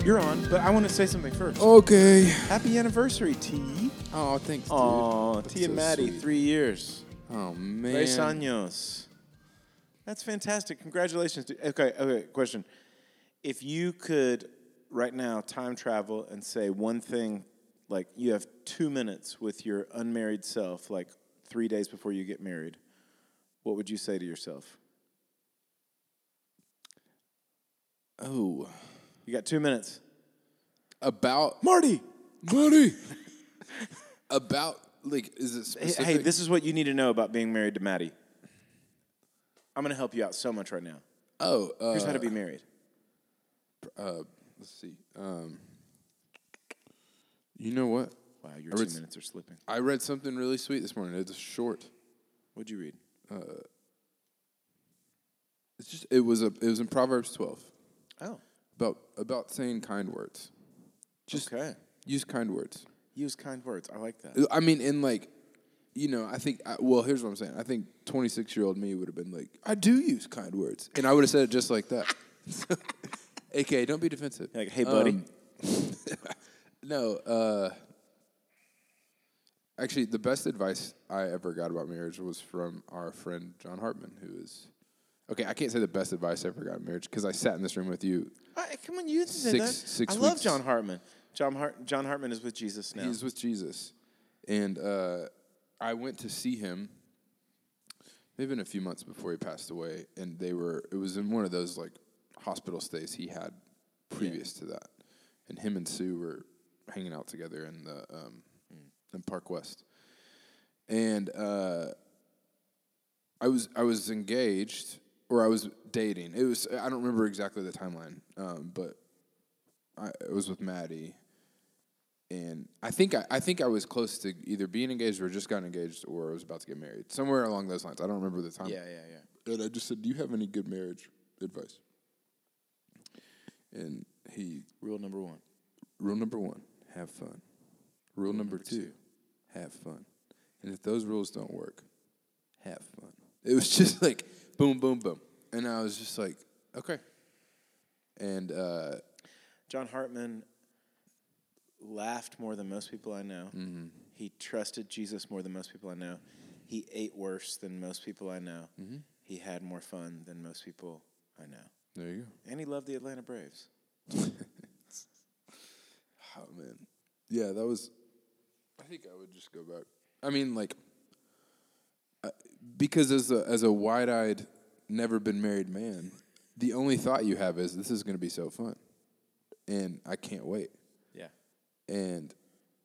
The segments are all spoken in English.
You're on, but I want to say something first. Okay. Happy anniversary, T. Oh, thanks, dude. Aw, That's T and so Maddie, sweet. 3 years. Oh, man. 3 años. That's fantastic. Congratulations. Okay, question. If you could, right now, time travel and say one thing, like you have 2 minutes with your unmarried self, like 3 days before you get married, what would you say to yourself? Oh. You got 2 minutes. About Marty! About, like, is it specific? Hey, this is what you need to know about being married to Maddie. I'm going to help you out so much right now. Oh. Here's how to be married. Let's see. You know what? Wow, your 2 minutes are slipping. I read something really sweet this morning. It's short. What'd you read? It was in Proverbs 12. Oh. About saying kind words. Just okay. Use kind words. Use kind words. I like that. I mean, in like, I think, here's what I'm saying. I think 26-year-old me would have been like, I do use kind words. And I would have said it just like that. AKA, don't be defensive. Like, hey, buddy. No, actually, the best advice I ever got about marriage was from our friend John Hartman, who is, okay, I can't say the best advice I ever got in marriage because I sat in this room with you. Come on, you didn't say that. Six I love weeks. John Hartman. John Hartman is with Jesus now. He's with Jesus. And I went to see him maybe a few months before he passed away, and it was in one of those, like, hospital stays he had previous to that. And him and Sue were hanging out together in Park West. And I was engaged, or I was dating. I don't remember exactly the timeline, but I was with Maddie. And I think I was close to either being engaged or just got engaged or I was about to get married. Somewhere along those lines. I don't remember the time. Yeah. And I just said, do you have any good marriage advice? And Rule number one, have fun. Rule number two, have fun. And if those rules don't work, have fun. It was just like boom, boom, boom. And I was just like, okay. And John Hartman laughed more than most people I know. Mm-hmm. He trusted Jesus more than most people I know. He ate worse than most people I know. Mm-hmm. He had more fun than most people I know. There you go. And he loved the Atlanta Braves. Oh, man. Yeah, that was... I think I would just go back. I mean, like... because as a wide-eyed, never-been-married man, the only thought you have is, this is going to be so fun. And I can't wait. Yeah. And...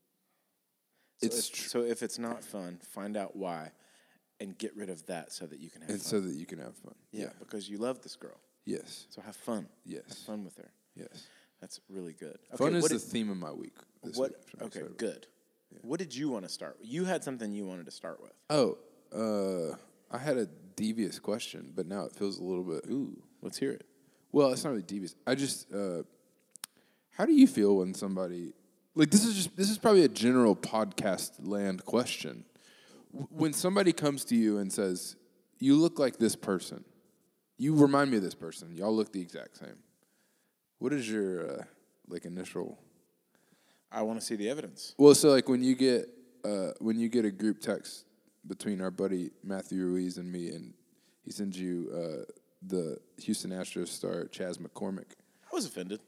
So if it's not fun, find out why and get rid of that so that you can have fun. And so that you can have fun. Yeah, because you love this girl. Yes. So have fun. Yes. Have fun with her. Yes. That's really good. Okay, Fun is the theme of my week this week. Okay, good. Yeah. What did you want to start with? You had something you wanted to start with. Oh, I had a devious question, but now it feels a little bit... Ooh, let's hear it. Well, it's not really devious. I just... how do you feel when somebody... Like, this is probably a general podcast land question. When somebody comes to you and says, you look like this person. You remind me of this person. Y'all look the exact same. What is your, initial... I want to see the evidence. Well, so, like, when you get a group text between our buddy Matthew Ruiz and me, and he sends you the Houston Astros star Chas McCormick. I was offended.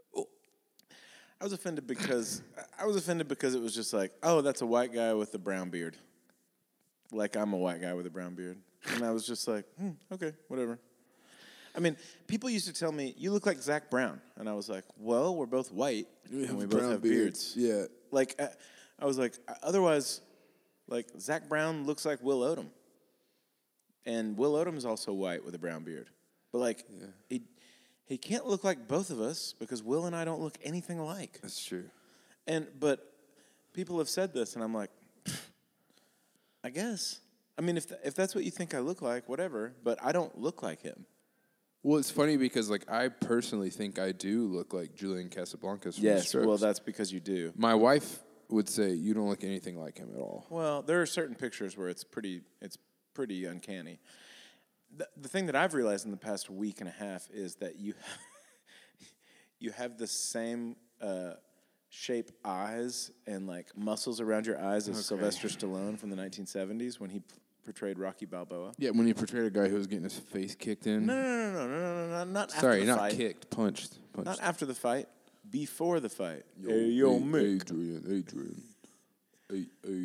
I was offended because it was just like, oh, that's a white guy with a brown beard. Like I'm a white guy with a brown beard. And I was just like, okay, whatever. I mean, people used to tell me, you look like Zach Brown. And I was like, well, we're both white and we both have beards. Yeah. Like, I was like, otherwise, like, Zach Brown looks like Will Odom. And Will Odom is also white with a brown beard. But, like, he can't look like both of us because Will and I don't look anything alike. That's true. But people have said this, and I'm like, I guess. I mean, if that's what you think I look like, whatever. But I don't look like him. Well, it's funny because, like, I personally think I do look like Julian Casablancas from Yes, The Strokes. well, that's because you do. My wife would say you don't look anything like him at all. Well, there are certain pictures where it's pretty uncanny. The thing that I've realized in the past week and a half is that you have the same shape eyes and like muscles around your eyes as Sylvester Stallone from the 1970s when he portrayed Rocky Balboa. Yeah, when he portrayed a guy who was getting his face kicked in. No, not after Sorry, the not fight. kicked, punched. Not after the fight, before the fight. Yo, Mick. Adrian. Hey.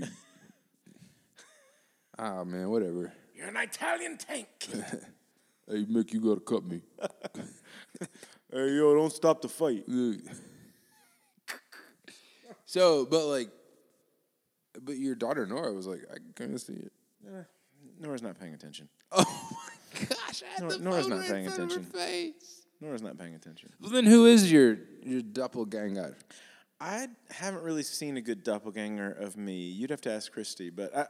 Ah, man, whatever. You're an Italian tank. Hey, Mick, you gotta cut me. Hey, yo, don't stop the fight. So, but your daughter Nora was like, I can kind of see it. Nora's not paying attention. Oh my gosh, I had the Nora's phone not right paying in front of her attention. face. Nora's not paying attention. Well, then who is your doppelganger? I haven't really seen a good doppelganger of me. You'd have to ask Christy, but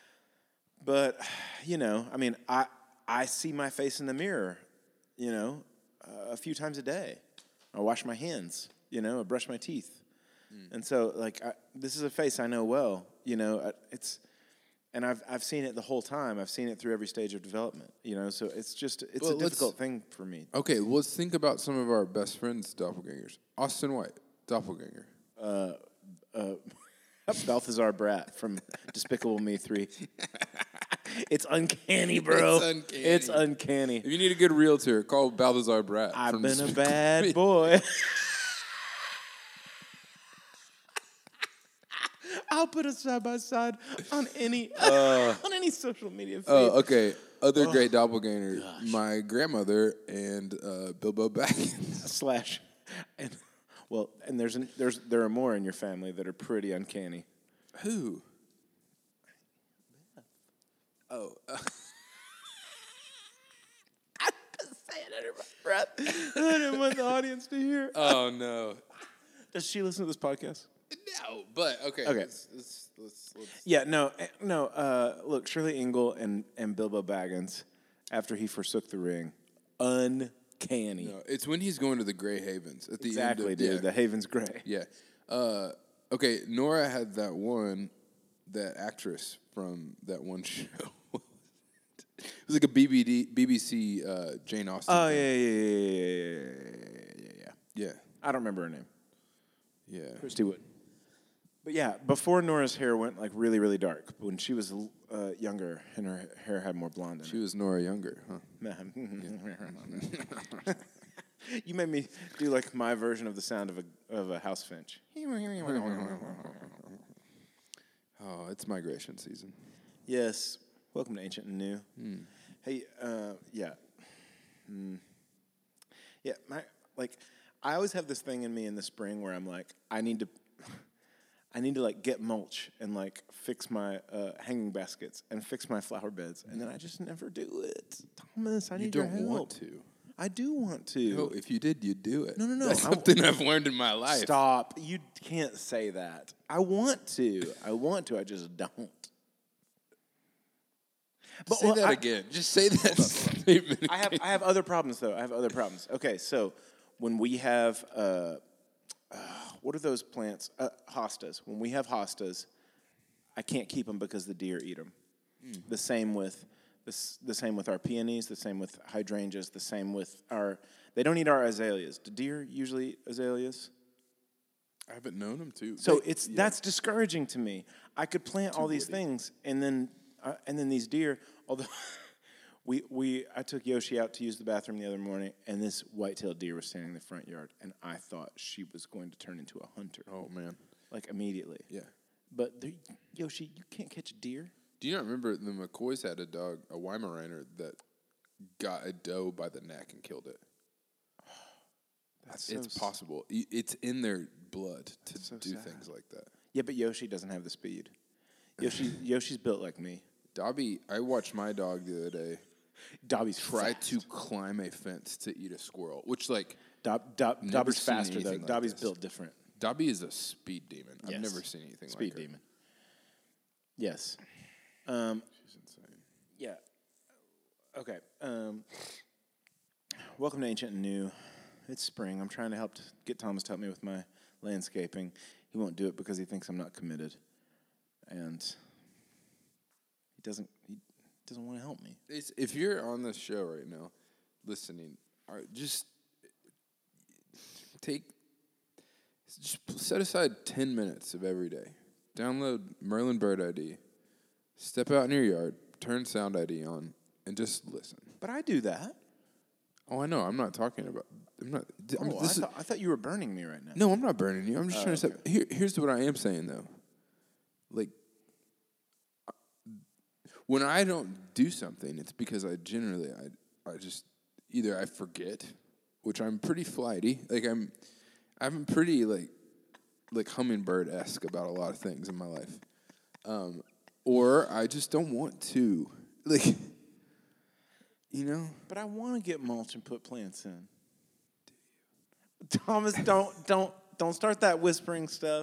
you know, I mean, I see my face in the mirror, you know, a few times a day. I wash my hands, you know, I brush my teeth, and so like this is a face I know well, you know. And I've seen it the whole time. I've seen it through every stage of development, you know. So it's a difficult thing for me. Okay, well, let's think about some of our best friends' doppelgangers. Austin White, doppelganger. Balthazar Brat from Despicable Me 3. It's uncanny, bro. It's uncanny. If you need a good realtor, call Balthazar Brat. I've been a bad boy. I'll put us side by side on any social media feed. Oh, okay. Other great doppelganger, my grandmother and Bilbo Baggins. There are more in your family that are pretty uncanny. Who? Oh. I'm just saying under my breath. I didn't want the audience to hear. Oh, no. Does she listen to this podcast? No, but okay. Okay. Let's Yeah, no. Look, Shirley Engle and Bilbo Baggins, after he forsook the ring, uncanny. No, it's when he's going to the Grey Havens at the Exactly, end. dude. Yeah. The Haven's Grey. Yeah. Okay, Nora had that actress from that one show. It was like a BBC Jane Austen. Oh, thing. yeah. Yeah. I don't remember her name. Yeah. Christy Wood. But yeah, before Nora's hair went like really, really dark, when she was younger and her hair had more blonde in She was Nora Younger, huh? it. You made me do like my version of the sound of a house finch. Oh, it's migration season. Yes. Welcome to Ancient and New. Hey, yeah. Yeah, I always have this thing in me in the spring where I'm like, I need to like get mulch and like fix my hanging baskets and fix my flower beds, and then I just never do it. Thomas, I need your help. You don't want to. I do want to. No, if you did, you'd do it. No. That's something I've learned in my life. Stop. You can't say that. I want to. I just don't. But, Say that again. Just say that statement I have other problems, though. Okay, so when we have, what are those plants? Hostas. When we have hostas, I can't keep them because the deer eat them. The same with our peonies. The same with hydrangeas. The same with they don't eat our azaleas. Do deer usually eat azaleas? I haven't known them to. So that's discouraging to me. I could plant all these things, and then these deer. Although I took Yoshi out to use the bathroom the other morning, and this white-tailed deer was standing in the front yard, and I thought she was going to turn into a hunter. Oh man! Like immediately. Yeah. But Yoshi, you can't catch a deer. Do you not remember the McCoys had a dog, a Weimaraner, that got a doe by the neck and killed it? It's possible. It's in their blood to do things like that. Yeah, but Yoshi doesn't have the speed. Yoshi's built like me. Dobby, I watched my dog the other day. Dobby's try fast. to climb a fence to eat a squirrel, which Dobby's faster though. like Dobby's this. built different. Dobby is a speed demon. Yes. I've never seen anything Speed like her. demon. Yes. She's insane. Yeah. Okay. Welcome to Ancient and New. It's spring. I'm trying to get Thomas to help me with my landscaping. He won't do it because he thinks I'm not committed, and he doesn't want to help me. If you're on this show right now, listening, just just set aside 10 minutes of every day. Download Merlin Bird ID. Step out in your yard, turn Sound ID on, and just listen. But I do that. Oh, I know. I'm not talking about. I'm not. I thought you were burning me right now. No, I'm not burning you. I'm just trying to say. Here's what I am saying though. Like, when I don't do something, it's because I just either I forget, which I'm pretty flighty. Like I'm pretty like hummingbird-esque about a lot of things in my life, or I just don't want to. Like, you know. But I want to get mulch and put plants in. Thomas, don't start that whispering stuff.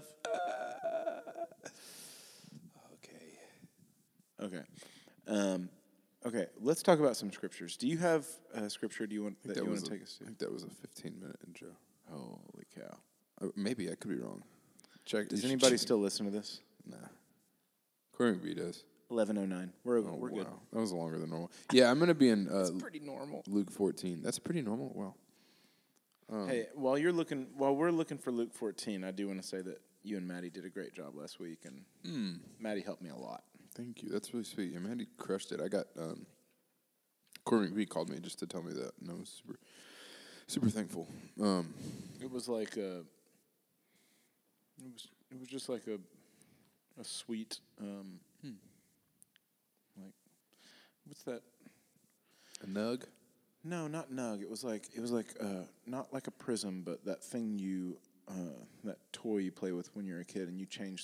Okay. Okay. Let's talk about some scriptures. Do you have a scripture? Do you want to take us to? I think that was a 15-minute intro. Holy cow! Maybe I could be wrong. Check. Does anybody still listen to this? Nah. Corey McBee does. 11:09. We're good. That was longer than normal. Yeah, I'm gonna be in. That's pretty normal. Luke 14. That's pretty normal. Wow. Hey, while we're looking for Luke 14, I do want to say that you and Maddie did a great job last week, and Maddie helped me a lot. Thank you. That's really sweet. Yeah, Maddie crushed it. I got Corey McBee called me just to tell me that, and I was super thankful. It was like it was just like a sweet like, what's that? A nug? No, not nug. It was like not like a prism, but that thing that toy you play with when you're a kid, and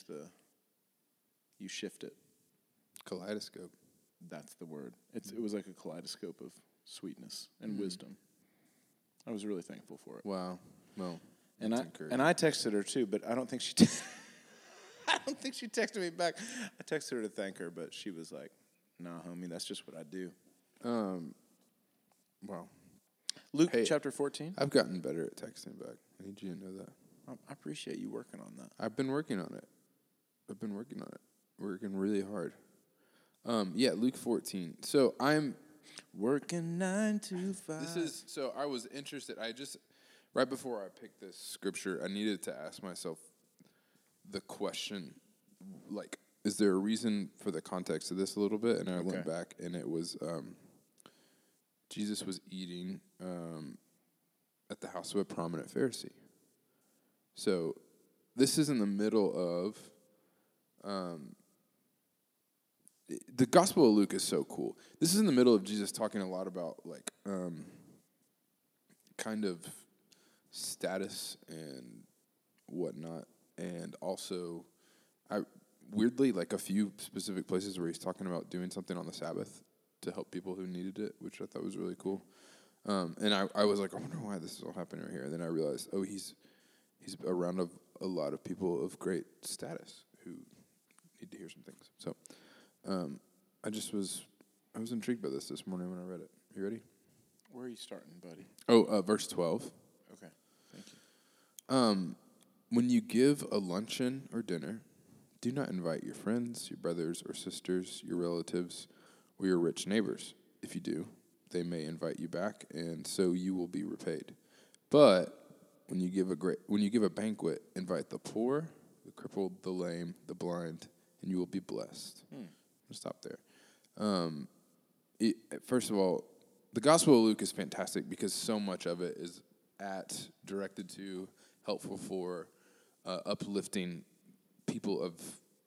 you shift it. Kaleidoscope. That's the word. It was like a kaleidoscope of sweetness and wisdom. I was really thankful for it. Wow. Well, and I texted her too, but I don't think she I don't think she texted me back. I texted her to thank her, but she was like, "Nah, homie, that's just what I do." Wow. Luke chapter 14. I've gotten better at texting back. I need you to know that. I appreciate you working on that. I've been working on it. Working really hard. Yeah, Luke 14. So I'm working 9 to 5. So I was interested. Right before I picked this scripture, I needed to ask myself the question, like, is there a reason for the context of this a little bit? And I went back, and it was Jesus was eating at the house of a prominent Pharisee. So this is in the middle of the Gospel of Luke is so cool. This is in the middle of Jesus talking a lot about like kind of status and whatnot, and also weirdly like a few specific places where he's talking about doing something on the Sabbath to help people who needed it, which I thought was really cool. And I was like, I wonder why this is all happening right here. And then I realized, he's around a lot of people of great status who need to hear some things. So I was intrigued by this morning when I read it. You ready? Where are you starting, buddy? Verse 12. Okay, thank you. When you give a luncheon or dinner, do not invite your friends, your brothers or sisters, your relatives, or your rich neighbors. If you do, they may invite you back, and so you will be repaid. But when you give a banquet, invite the poor, the crippled, the lame, the blind, and you will be blessed. I'll stop there. First of all, the Gospel of Luke is fantastic because so much of it is directed to, helpful for, uplifting people of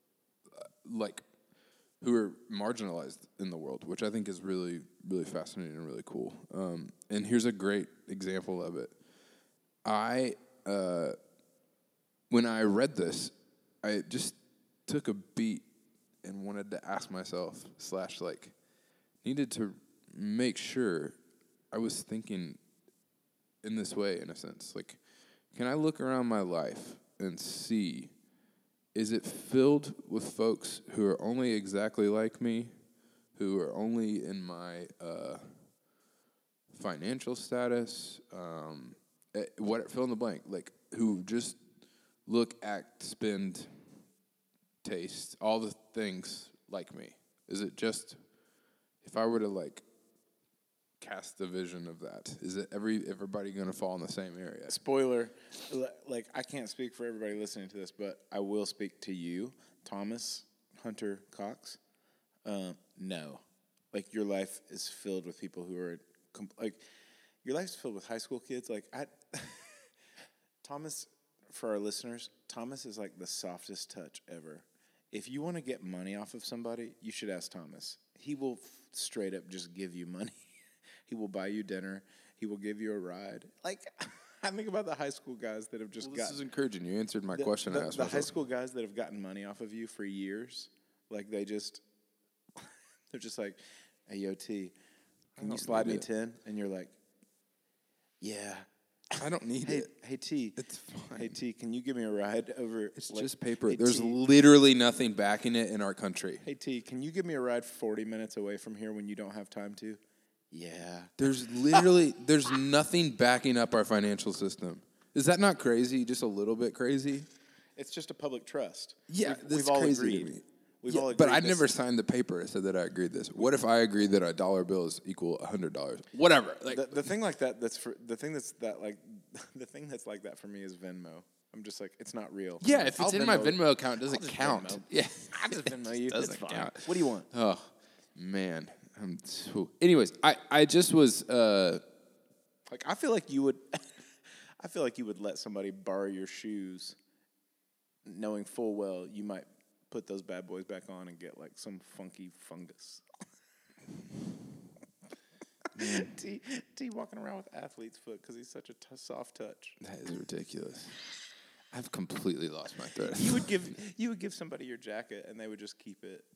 who are marginalized in the world, which I think is really, really fascinating and really cool. And here's a great example of it. When I read this, I just took a beat and wanted to ask myself, needed to make sure I was thinking in this way, in a sense. Like, can I look around my life and see, is it filled with folks who are only exactly like me, who are only in my financial status, fill in the blank, like who just look, act, spend, taste, all the things like me? Is it just, if I were to cast the vision of that? Is it everybody going to fall in the same area? Spoiler, like I can't speak for everybody listening to this, but I will speak to you, Thomas Hunter Cox. No, like your life is filled with people who are like your life's filled with high school kids. Like Thomas, for our listeners, Thomas is like the softest touch ever. If you want to get money off of somebody, you should ask Thomas. He will straight up just give you money. He will buy you dinner. He will give you a ride. Like, I think about the high school guys that have just This is encouraging. You answered my question. I asked the high school guys that have gotten money off of you for years. Like, they're just like, hey, yo, T, can you slide me 10? And you're like, yeah. I don't need it. Hey, T. It's fine. Hey, T, can you give me a ride over? It's just paper. Hey, There's T, literally nothing backing it in our country. Hey, T, can you give me a ride 40 minutes away from here when you don't have time to? Yeah. There's nothing backing up our financial system. Is that not crazy? Just a little bit crazy? It's just a public trust. Yeah, we've all crazy agreed. to me. We've all agreed. But I never signed the paper that said that I agreed this. What if I agreed that $1 bill is equal $100? Whatever. Like the thing like that. The thing that's like that for me is Venmo. I'm just like, it's not real. yeah, if I'll it's in my Venmo account, it doesn't just count. Venmo. Yeah, I just Venmo you. doesn't It's fine. count. What do you want? Oh man. Anyways, I just was. Like I feel like you would. I feel like you would let somebody borrow your shoes, knowing full well you might put those bad boys back on and get like some funky fungus. T walking around with athlete's foot because he's such a soft touch. That is ridiculous. I've completely lost my thread. You would give somebody your jacket and they would just keep it.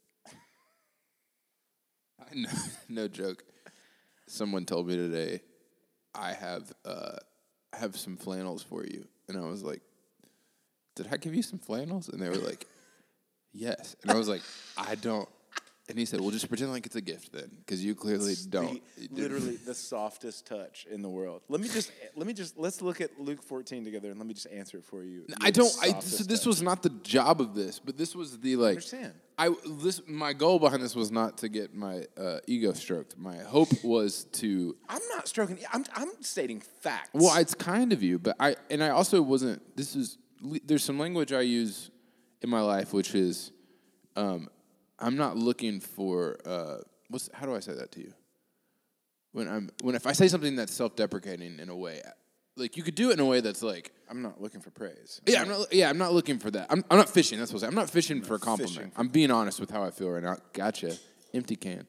I know, no joke. Someone told me today, I have some flannels for you, and I was like, "Did I give you some flannels?" And they were like, "Yes." And I was like, "I don't." And he said, "Well, just pretend like it's a gift then, because you clearly don't." Literally the softest touch in the world. Let's look at Luke 14 together, and let me just answer it for you. I don't. So this was not the job of this, but this was the like. Understand. My goal behind this was not to get my ego stroked. My hope was to. I'm not stroking. I'm stating facts. Well, it's kind of you, but I also wasn't. There's some language I use in my life, which is, I'm not looking for. How do I say that to you? If I say something that's self-deprecating in a way, like you could do it in a way that's like. I'm not looking for praise. I'm not looking for that. I'm not fishing. That's what I'm saying. I'm not fishing for a compliment. I'm being honest with how I feel right now. Gotcha. Empty can.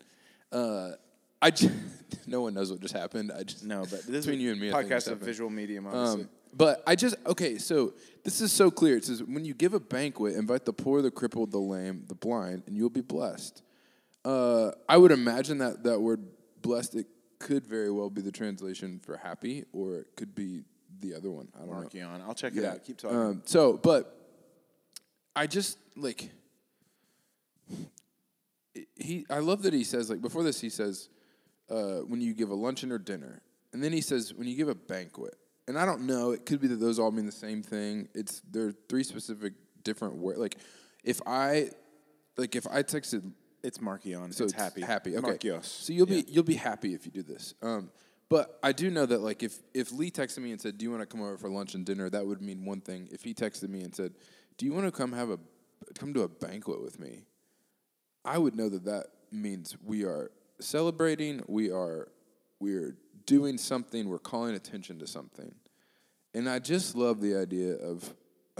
No one knows what just happened. No, but this between you and me, podcast is a visual medium, obviously. But so this is so clear. It says, when you give a banquet, invite the poor, the crippled, the lame, the blind, and you'll be blessed. I would imagine that word blessed, it could very well be the translation for happy, or it could be the other one. I don't know. Markion. I'll check it out. Keep talking. But I just, like, I love that he says, like, before this he says, when you give a luncheon or dinner. And then he says, when you give a banquet. And I don't know, it could be that those all mean the same thing. There are three specific different words. Like, if I texted. It's Markion. So it's happy. Happy. Okay. Markios. So you'll be happy if you do this. But I do know that, like, if Lee texted me and said, "Do you want to come over for lunch and dinner?" That would mean one thing. If he texted me and said, "Do you want to come to a banquet with me?" I would know that means we are celebrating. We're doing something. We're calling attention to something. And I just love the idea of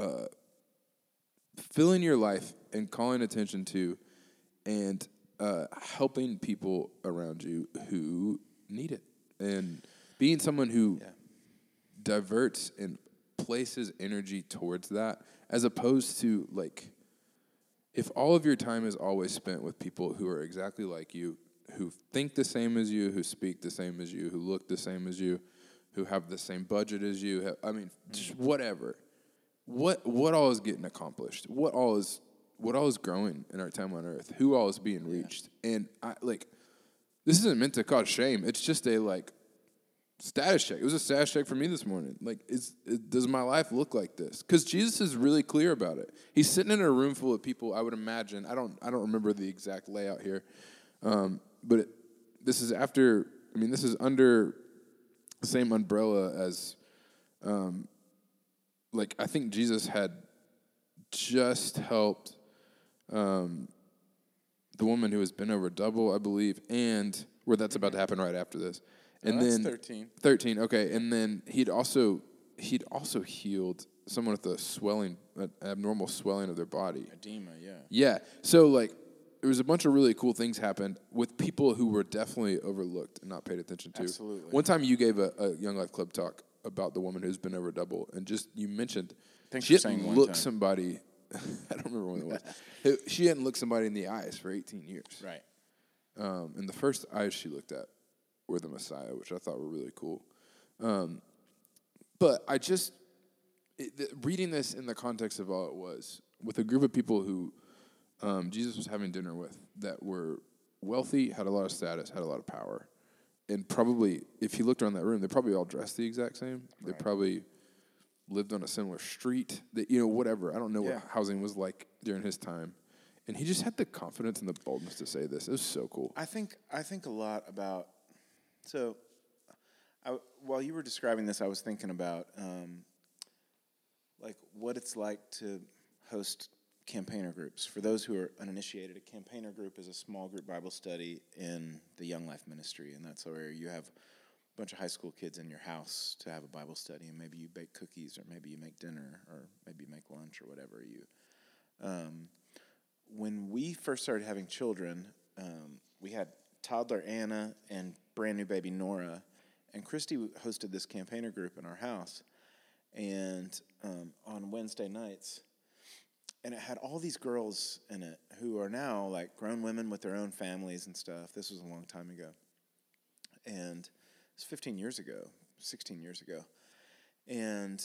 filling your life and calling attention to and helping people around you who need it. And being someone who diverts and places energy towards that, as opposed to, like, if all of your time is always spent with people who are exactly like you, who think the same as you, who speak the same as you, who look the same as you, who have the same budget as you, just whatever. What all is getting accomplished? What all is growing in our time on earth? Who all is being reached? And this isn't meant to cause shame. It's just a, like, status check. It was a status check for me this morning. Like, does my life look like this? Because Jesus is really clear about it. He's sitting in a room full of people. I would imagine. I don't remember the exact layout here, but this is after I mean, this is under the same umbrella as, like, I think Jesus had just helped the woman who has been over double, I believe, and where that's about to happen right after this. And that's then 13. 13, okay. And then he'd also healed someone with a swelling, an abnormal swelling of their body. Edema, yeah. Yeah. So, like, there was a bunch of really cool things happened with people who were definitely overlooked and not paid attention to. Absolutely. One time you gave a Young Life Club talk about the woman who's been over double, and just you mentioned Thanks she for saying hadn't one looked time. somebody. I don't remember when it was. She hadn't looked somebody in the eyes for 18 years. Right. And the first eyes she looked at were the Messiah, which I thought were really cool. But I just reading this in the context of all it was, with a group of people who Jesus was having dinner with that were wealthy, had a lot of status, had a lot of power. And probably, if you looked around that room, they probably all dressed the exact same. They probably lived on a similar street. That, whatever. I don't know what housing was like during his time. And he just had the confidence and the boldness to say this. It was so cool. I think a lot about. So, while you were describing this, I was thinking about like what it's like to host campaigner groups. For those who are uninitiated, a campaigner group is a small group Bible study in the Young Life Ministry, and that's where you have a bunch of high school kids in your house to have a Bible study, and maybe you bake cookies, or maybe you make dinner, or maybe you make lunch, or whatever you. When we first started having children, we had toddler Anna and brand new baby Nora, and Christy hosted this campaigner group in our house, and on Wednesday nights. And it had all these girls in it who are now like grown women with their own families and stuff. This was a long time ago. And it's 15 years ago, 16 years ago. And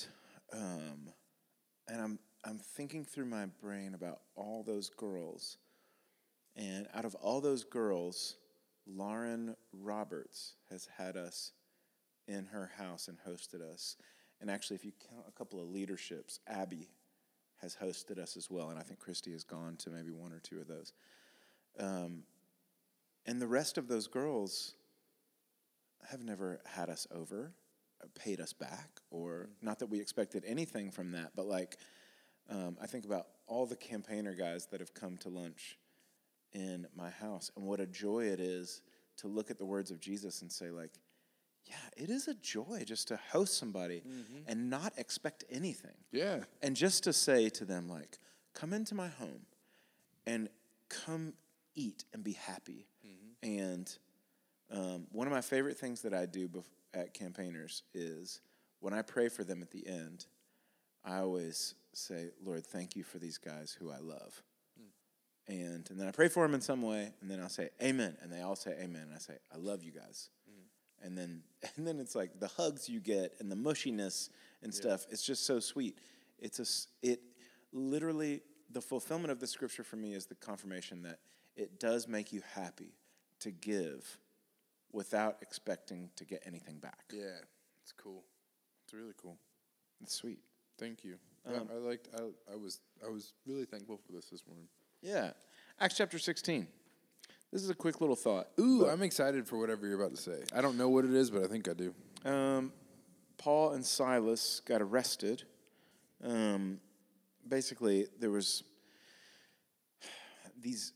I'm thinking through my brain about all those girls. And out of all those girls, Lauren Roberts has had us in her house and hosted us. And actually, if you count a couple of leaderships, Abby has hosted us as well, and I think Christy has gone to maybe one or two of those. And the rest of those girls have never had us over, paid us back, or not that we expected anything from that, but like I think about all the campaigner guys that have come to lunch in my house, and what a joy it is to look at the words of Jesus and say, like, yeah, it is a joy just to host somebody and not expect anything. Yeah. And just to say to them, like, come into my home and come eat and be happy. And one of my favorite things that I do at campaigners is when I pray for them at the end, I always say, Lord, thank you for these guys who I love. And then I pray for them in some way, and then I'll say, amen. And they all say amen. And I say, I love you guys. And then it's like the hugs you get and the mushiness and stuff. It's just so sweet. It literally, the fulfillment of the scripture for me is the confirmation that it does make you happy to give without expecting to get anything back. Yeah, it's cool. It's really cool. It's sweet. Thank you. I was really thankful for this morning. Yeah. Acts chapter 16. This is a quick little thought. Ooh, I'm excited for whatever you're about to say. I don't know what it is, but I think I do. Paul and Silas got arrested. Basically, there was these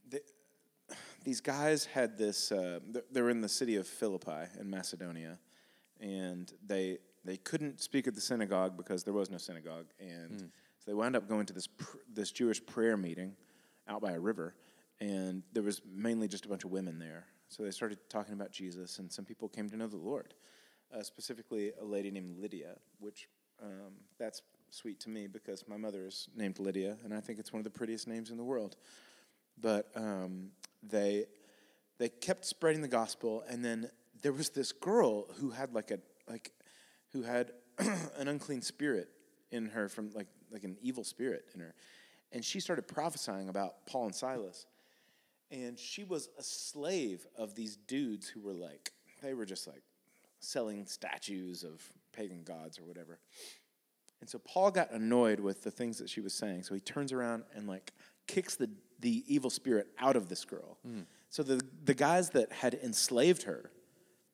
guys had this. They were in the city of Philippi in Macedonia, and they couldn't speak at the synagogue because there was no synagogue, and so they wound up going to this Jewish prayer meeting out by a river. And there was mainly just a bunch of women there. So they started talking about Jesus, and some people came to know the Lord, specifically a lady named Lydia, which that's sweet to me because my mother is named Lydia, and I think it's one of the prettiest names in the world. But they kept spreading the gospel, and then there was this girl who had who had an unclean spirit in her, from like an evil spirit in her, and she started prophesying about Paul and Silas. And she was a slave of these dudes who were they were just selling statues of pagan gods or whatever. And so Paul got annoyed with the things that she was saying. So he turns around and kicks the evil spirit out of this girl. So the guys that had enslaved her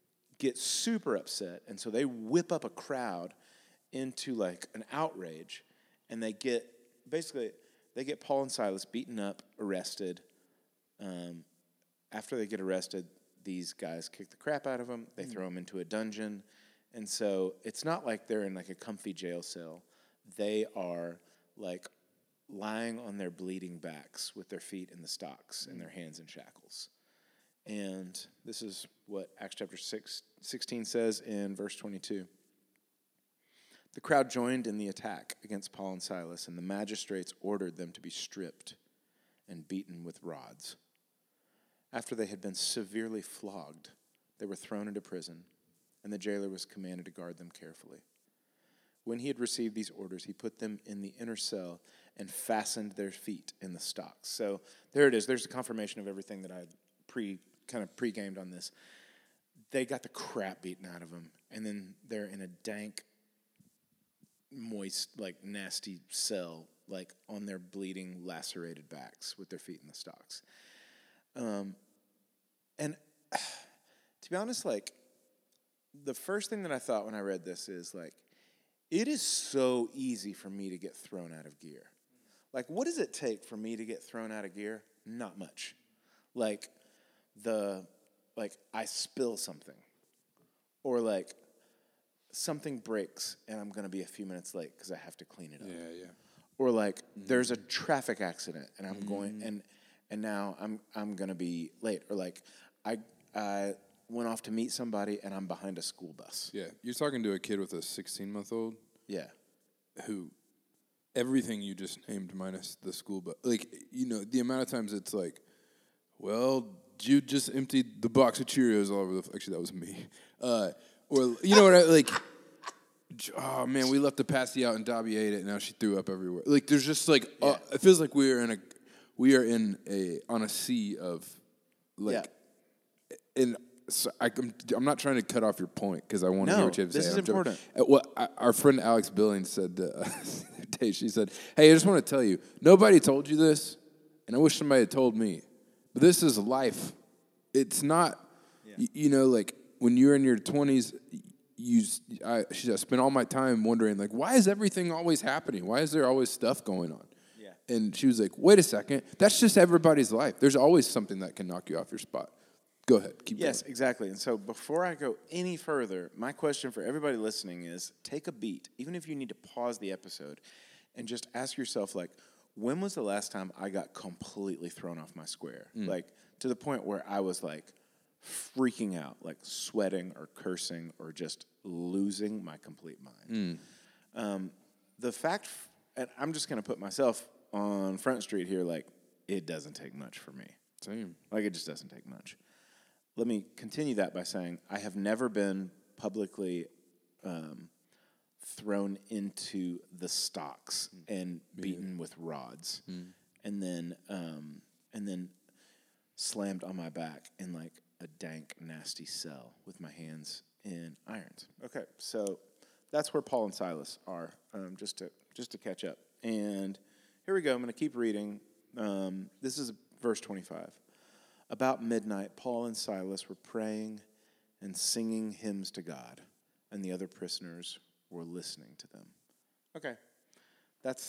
get super upset, and so they whip up a crowd into like an outrage, and they get Paul and Silas beaten up, arrested. After they get arrested, these guys kick the crap out of them. They throw them into a dungeon, and so it's not like they're in like a comfy jail cell. They are like lying on their bleeding backs with their feet in the stocks and their hands in shackles. And this is what Acts chapter 16 says in verse 22. The crowd joined in the attack against Paul and Silas, and the magistrates ordered them to be stripped and beaten with rods. After they had been severely flogged, they were thrown into prison, and the jailer was commanded to guard them carefully. When he had received these orders, he put them in the inner cell and fastened their feet in the stocks. So there it is. There's a confirmation of everything that I pre-gamed on this. They got the crap beaten out of them, and then they're in a dank, moist, like nasty cell, like on their bleeding, lacerated backs with their feet in the stocks. And to be honest, like, the first thing that I thought when I read this is, like, it is so easy for me to get thrown out of gear. Like, what does it take for me to get thrown out of gear? Not much. Like, I spill something. Or, like, something breaks and I'm going to be a few minutes late because I have to clean it up. Yeah. Or, like, there's a traffic accident and I'm going, and now I'm going to be late. Or, like, I went off to meet somebody and I'm behind a school bus. Yeah. You're talking to a kid with a 16-month-old? Yeah. Who everything you just named minus the school bus. Like, you know, the amount of times it's like, well, you just emptied the box of Cheerios all over the... Actually, that was me. Or, you know what I... Like, oh, man, we left the pasty out and Dobby ate it and now she threw up everywhere. Like, there's just like... it feels like we are on a sea of, like... And so I'm not trying to cut off your point because I want to hear what you have to say. This is important. Our friend Alex Billings said the other day, she said, hey, I just want to tell you, nobody told you this, and I wish somebody had told me, but this is life. It's not, you know, like when you're in your 20s, she said, I spent all my time wondering, like, why is everything always happening? Why is there always stuff going on? Yeah. And she was like, wait a second, that's just everybody's life. There's always something that can knock you off your spot. Go ahead. Keep going. Yes, exactly. And so before I go any further, my question for everybody listening is take a beat, even if you need to pause the episode, and just ask yourself, like, when was the last time I got completely thrown off my square? Like, to the point where I was, like, freaking out, like sweating or cursing or just losing my complete mind. The fact, and I'm just going to put myself on Front Street here, like, it doesn't take much for me. Same. Like, it just doesn't take much. Let me continue that by saying I have never been publicly thrown into the stocks and beaten with rods, and then slammed on my back in like a dank, nasty cell with my hands in irons. Okay, so that's where Paul and Silas are, just to catch up. And here we go. I'm going to keep reading. This is verse 25. About midnight, Paul and Silas were praying and singing hymns to God, and the other prisoners were listening to them. Okay, that's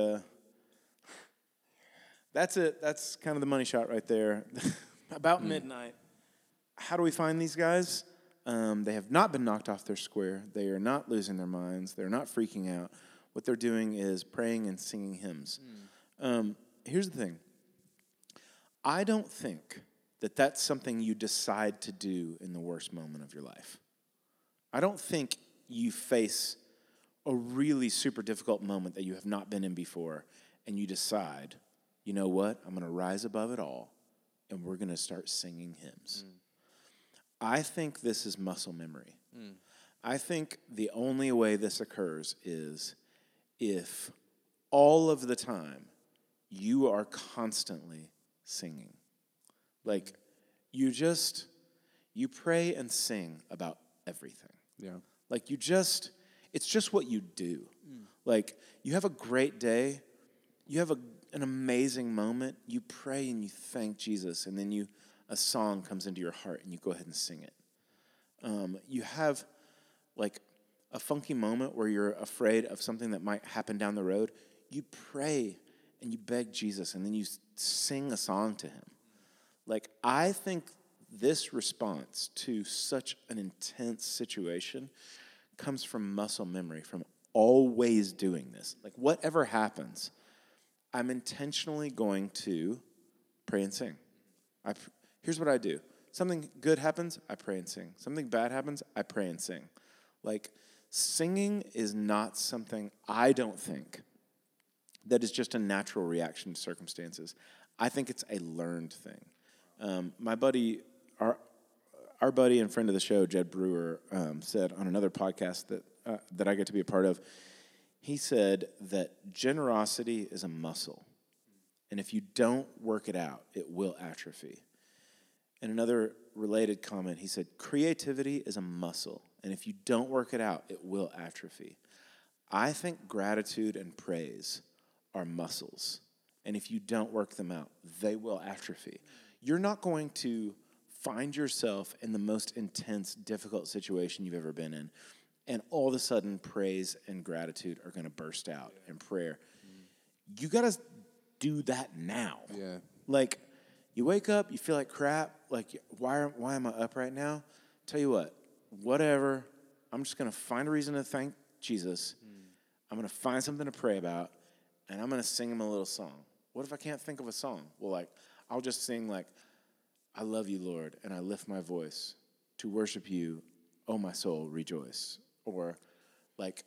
it. That's kind of the money shot right there. About midnight. How do we find these guys? They have not been knocked off their square. They are not losing their minds. They're not freaking out. What they're doing is praying and singing hymns. Here's the thing. I don't think that that's something you decide to do in the worst moment of your life. I don't think you face a really super difficult moment that you have not been in before and you decide, you know what, I'm going to rise above it all and we're going to start singing hymns. I think this is muscle memory. I think the only way this occurs is if all of the time you are constantly singing. Like, you pray and sing about everything. Yeah. Like, it's just what you do. Like, you have a great day, you have an amazing moment, you pray and you thank Jesus, and then a song comes into your heart and you go ahead and sing it. You have like a funky moment where you're afraid of something that might happen down the road. You pray and you beg Jesus, and then you sing a song to him. Like, I think this response to such an intense situation comes from muscle memory, from always doing this. Like, whatever happens, I'm intentionally going to pray and sing. Here's what I do. Something good happens, I pray and sing. Something bad happens, I pray and sing. Like, singing is not something, I don't think, that is just a natural reaction to circumstances. I think it's a learned thing. My buddy, our buddy and friend of the show, Jed Brewer, said on another podcast that I get to be a part of, he said that generosity is a muscle, and if you don't work it out, it will atrophy. And another related comment, he said, creativity is a muscle, and if you don't work it out, it will atrophy. I think gratitude and praise are muscles, and if you don't work them out, they will atrophy. You're not going to find yourself in the most intense, difficult situation you've ever been in, and all of a sudden, praise and gratitude are going to burst out in prayer. You got to do that now. Yeah. Like, you wake up, you feel like crap. Like, why am I up right now? Tell you what, whatever. I'm just going to find a reason to thank Jesus. I'm going to find something to pray about, and I'm going to sing him a little song. What if I can't think of a song? Well, like, I'll just sing, like, I love you, Lord, and I lift my voice to worship you. Oh, my soul, rejoice. Or, like,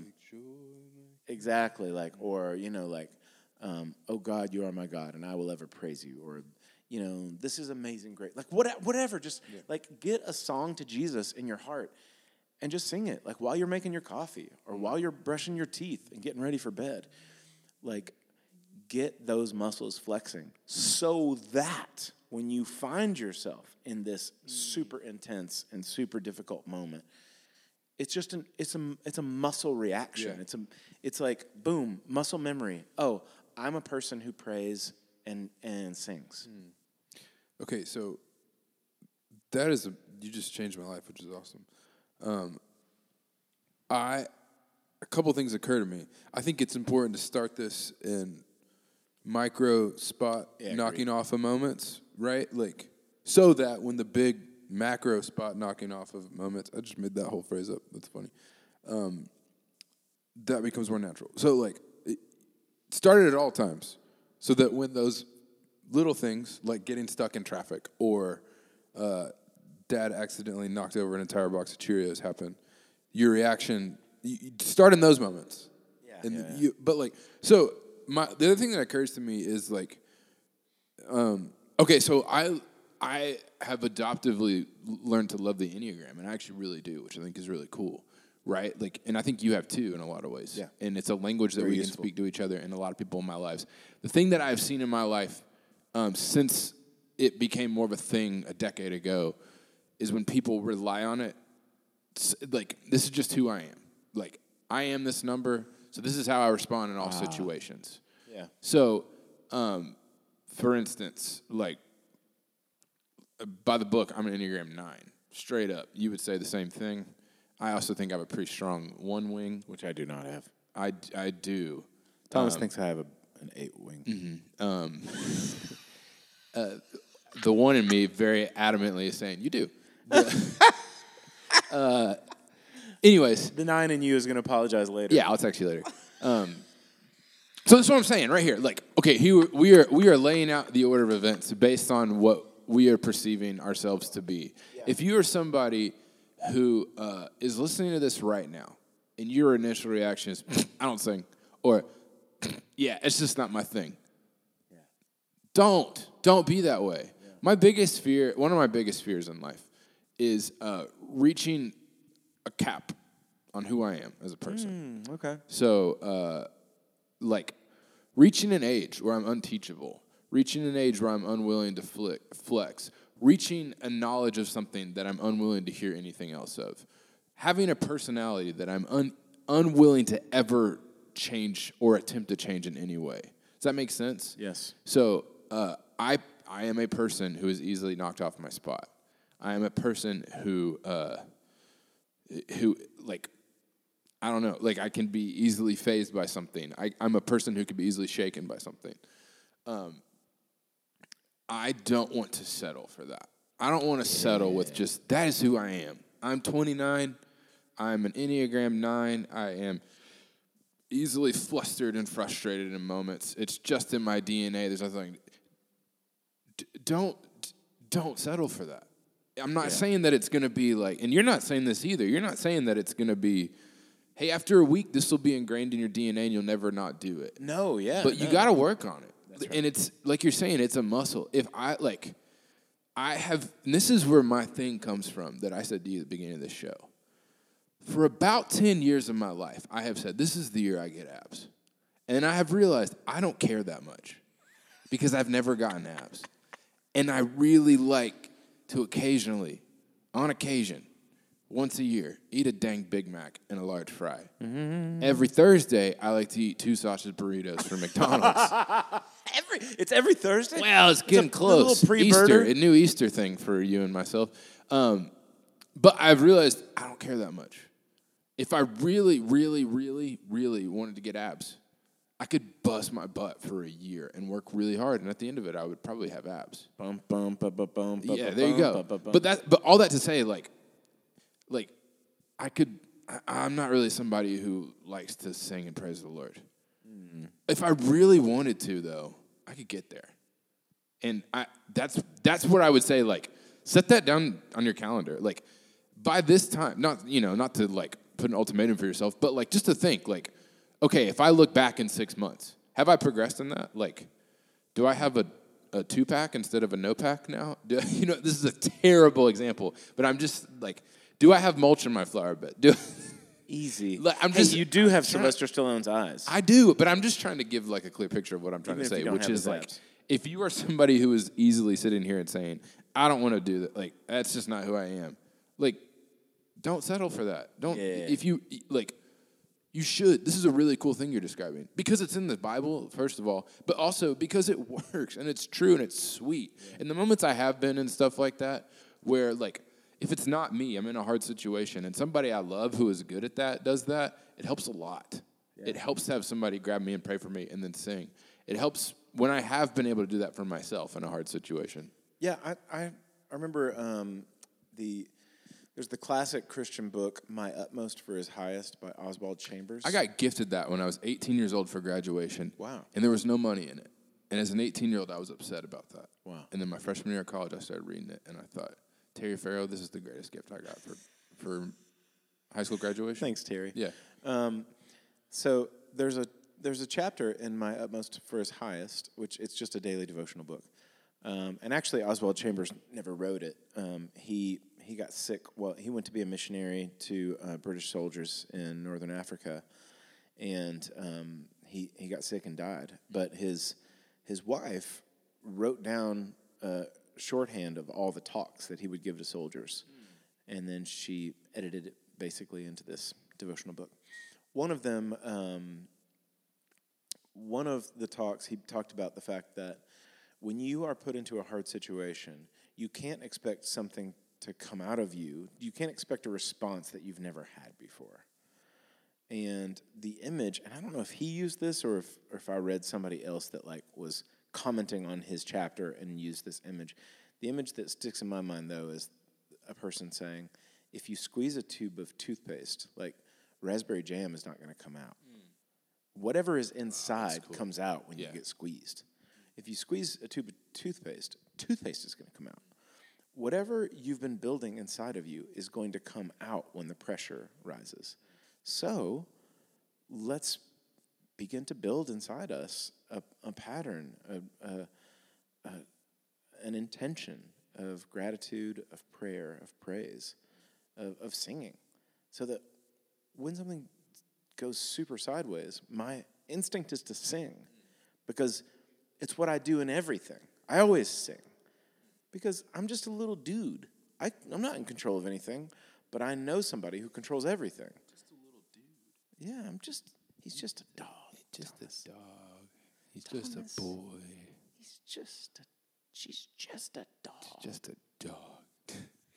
exactly, like, or, you know, like, oh, God, you are my God, and I will ever praise you. Or, you know, this is amazing, great. Like, whatever, just, like, get a song to Jesus in your heart and just sing it, like, while you're making your coffee or while you're brushing your teeth and getting ready for bed. Like, get those muscles flexing so that when you find yourself in this super intense and super difficult moment, it's just it's a muscle reaction. Yeah. It's like, boom, muscle memory. Oh, I'm a person who prays and sings. Okay, so you just changed my life, which is awesome. A couple things occur to me. I think it's important to start this in micro spot knocking off of moments, right? Like, so that when the big macro spot knocking off of moments, I just made that whole phrase up. That's funny. That becomes more natural. So, like, start it at all times, so that when those little things, like getting stuck in traffic or dad accidentally knocked over an entire box of Cheerios happen, your reaction, you start in those moments. But, like, so the other thing that occurs to me is, like, okay, so I have adoptively learned to love the Enneagram, and I actually really do, which I think is really cool, right? Like, and I think you have too in a lot of ways. Yeah. And it's a language that we can speak to each other and a lot of people in my lives. The thing that I've seen in my life since it became more of a thing a decade ago is when people rely on it, like, this is just who I am. Like, I am this number, so this is how I respond in all situations. Yeah. So, for instance, like, by the book, I'm an Enneagram 9. Straight up. You would say the same thing. I also think I have a pretty strong 1 wing. Which I do not have. I do. Thomas thinks I have an 8 wing. The one in me very adamantly is saying, you do. Anyways. The 9 in you is going to apologize later. Yeah, I'll text you later. So that's what I'm saying right here. Like, okay, we are laying out the order of events based on what we are perceiving ourselves to be. Yeah. If you are somebody who is listening to this right now, and your initial reaction is, I don't sing, or, yeah, it's just not my thing. Yeah. Don't be that way. Yeah. One of my biggest fears in life is reaching a cap on who I am as a person. Okay. So, like, reaching an age where I'm unteachable, reaching an age where I'm unwilling to flex, reaching a knowledge of something that I'm unwilling to hear anything else of, having a personality that I'm unwilling to ever change or attempt to change in any way. Does that make sense? Yes. So I am a person who is easily knocked off my spot. I am a person who like, I don't know, like I can be easily fazed by something. I'm a person who can be easily shaken by something. I don't want to settle for that. I don't want to settle with just, that is who I am. I'm 29. I'm an Enneagram 9. I am easily flustered and frustrated in moments. It's just in my DNA. There's nothing. Don't settle for that. I'm not saying that it's going to be like, and you're not saying this either. You're not saying that it's going to be, hey, after a week, this will be ingrained in your DNA and you'll never not do it. No, yeah. But you got to work on it. That's right. And it's, like you're saying, it's a muscle. If I have, and this is where my thing comes from that I said to you at the beginning of this show. For about 10 years of my life, I have said, this is the year I get abs. And I have realized I don't care that much because I've never gotten abs. And I really like to occasionally, on occasion, once a year, eat a dang Big Mac and a large fry. Mm-hmm. Every Thursday, I like to eat 2 sausage burritos from McDonald's. It's every Thursday? Well, it's getting close. Little pre-burger. Easter, a new Easter thing for you and myself. But I've realized I don't care that much. If I really, really, really, really wanted to get abs, I could bust my butt for a year and work really hard, and at the end of it, I would probably have abs. Bum, bum, bum, bum, bum, Yeah, bum, there you go. bum, bum, But all that to say, I'm not really somebody who likes to sing and praise the Lord. Mm. If I really wanted to, though, I could get there. And that's what I would say, like, set that down on your calendar. Like, by this time, not to, like, put an ultimatum for yourself, but, like, just to think, like, okay, if I look back in 6 months, have I progressed in that? Like, do I have a 2-pack instead of a no-pack now? This is a terrible example, but I'm just, like, do I have mulch in my flower bed? Easy. You do have Sylvester Stallone's eyes. I do, but I'm just trying to give, like, a clear picture of what I'm trying to say, which is, like, if you are somebody who is easily sitting here and saying, I don't want to do that, like, that's just not who I am, like, don't settle for that. Don't, if you, like, you should. This is a really cool thing you're describing. Because it's in the Bible, first of all, but also because it works, and it's true, and it's sweet. Yeah. And the moments I have been in stuff like that, where, like, if it's not me, I'm in a hard situation, and somebody I love who is good at that does that, it helps a lot. Yeah. It helps to have somebody grab me and pray for me and then sing. It helps when I have been able to do that for myself in a hard situation. Yeah, I remember there's the classic Christian book, My Utmost for His Highest by Oswald Chambers. I got gifted that when I was 18 years old for graduation. Wow. And there was no money in it. And as an 18-year-old, I was upset about that. Wow. And then my freshman year of college, I started reading it, and I thought, Terry Farrow, this is the greatest gift I got for high school graduation. Thanks, Terry. Yeah. So there's a chapter in My Utmost for His Highest, which it's just a daily devotional book. And actually, Oswald Chambers never wrote it. He got sick. Well, he went to be a missionary to British soldiers in northern Africa, and he got sick and died. But his wife wrote down shorthand of all the talks that he would give to soldiers, and then she edited it basically into this devotional book. One of them, one of the talks, he talked about the fact that when you are put into a hard situation, you can't expect something to come out of you. You can't expect a response that you've never had before. And the image, and I don't know if he used this or if I read somebody else that, like, was commenting on his chapter and used this image. The image that sticks in my mind, though, is a person saying, if you squeeze a tube of toothpaste, like, raspberry jam is not going to come out. Whatever is inside comes out when you get squeezed. If you squeeze a tube of toothpaste is going to come out. Whatever you've been building inside of you is going to come out when the pressure rises. So let's begin to build inside us a pattern, an intention of gratitude, of prayer, of praise, of singing, so that when something goes super sideways, my instinct is to sing, because it's what I do in everything. I always sing, because I'm just a little dude. I'm not in control of anything, but I know somebody who controls everything. Just a little dude. Yeah, he's just a dog. Just Thomas. A dog. He's Thomas. Just a boy. She's just a dog. Just a dog.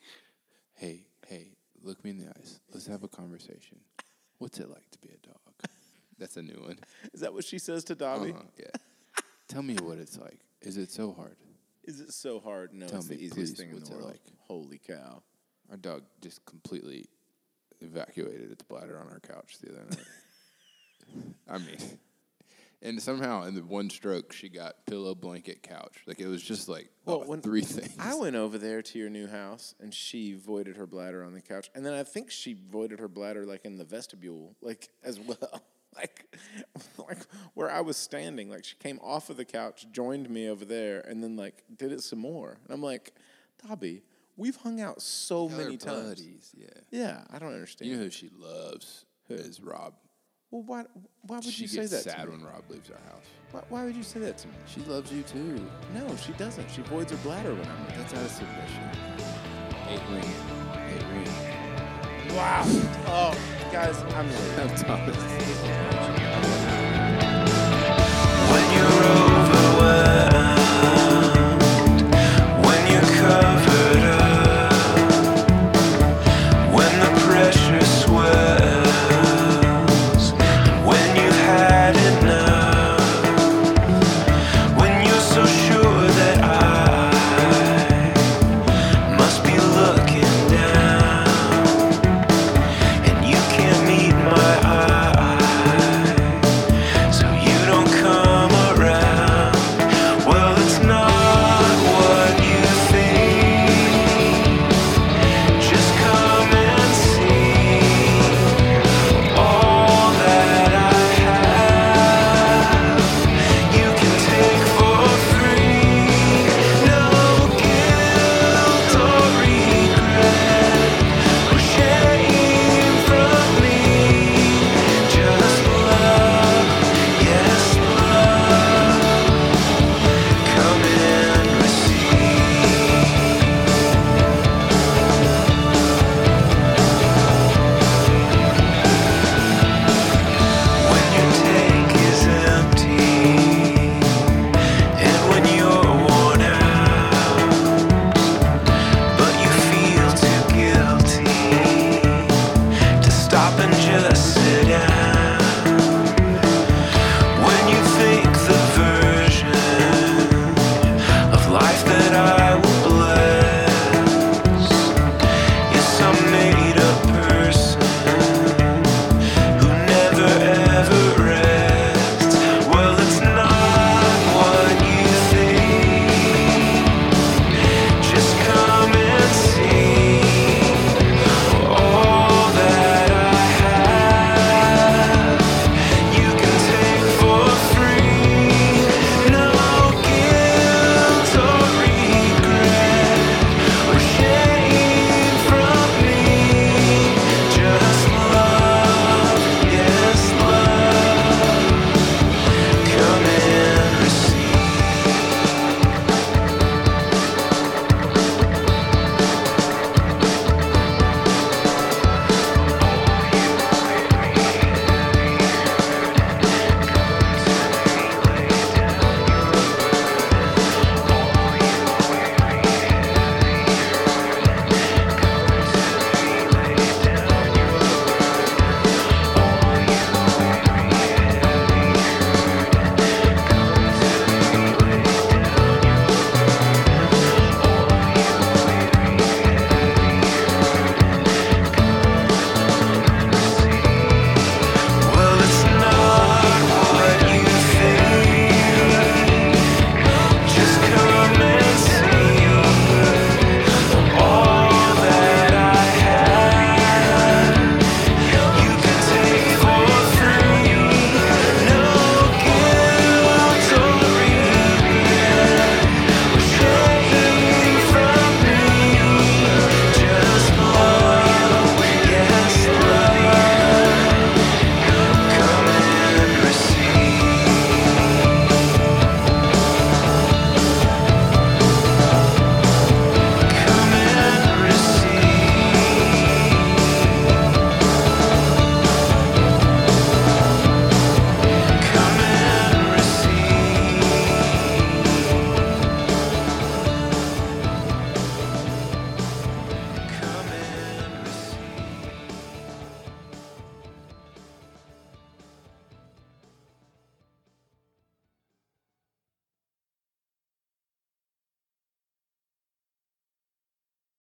hey, look me in the eyes. Let's have a conversation. What's it like to be a dog? That's a new one. Is that what she says to Dobby? Yeah. Tell me what it's like. Is it so hard? Is it so hard? No, Tell it's me, the easiest please, thing in what's the it world. like? Holy cow. Our dog just completely evacuated its bladder on our couch the other night. I mean, and somehow in the one stroke, she got pillow, blanket, couch. Like, it was just like three things. I went over there to your new house, and she voided her bladder on the couch. And then I think she voided her bladder, like, in the vestibule, like, as well. like where I was standing. Like, she came off of the couch, joined me over there, and then, like, did it some more. And I'm like, Dobby, we've hung out so many times. Buddies, yeah. Yeah, I don't understand. You know who she loves? Is Rob. Well, why would She you say gets that sad to me? when Rob leaves our house. Why would you say that to me? She loves you too. No, she doesn't. She voids her bladder when I'm with her. That's out of submission. 8 ring. 8 ring. Wow. Oh, guys, I'm really. Thomas.